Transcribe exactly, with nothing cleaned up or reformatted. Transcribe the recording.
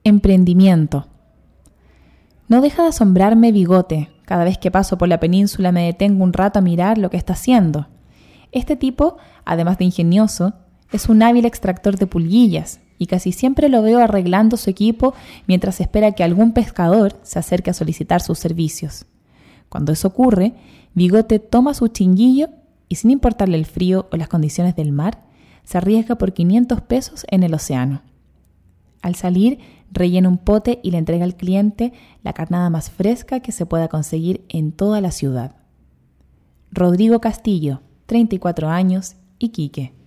Emprendimiento. No deja de asombrarme Bigote. Cada vez que paso por la península me detengo un rato a mirar lo que está haciendo. Este tipo, además de ingenioso, es un hábil extractor de pulguillas y casi siempre lo veo arreglando su equipo mientras espera que algún pescador se acerque a solicitar sus servicios. Cuando eso ocurre, Bigote toma su chinguillo y, sin importarle el frío o las condiciones del mar, se arriesga por quinientos pesos en el océano. Al salir, rellena un pote y le entrega al cliente la carnada más fresca que se pueda conseguir en toda la ciudad. Rodrigo Castillo, treinta y cuatro años, Iquique.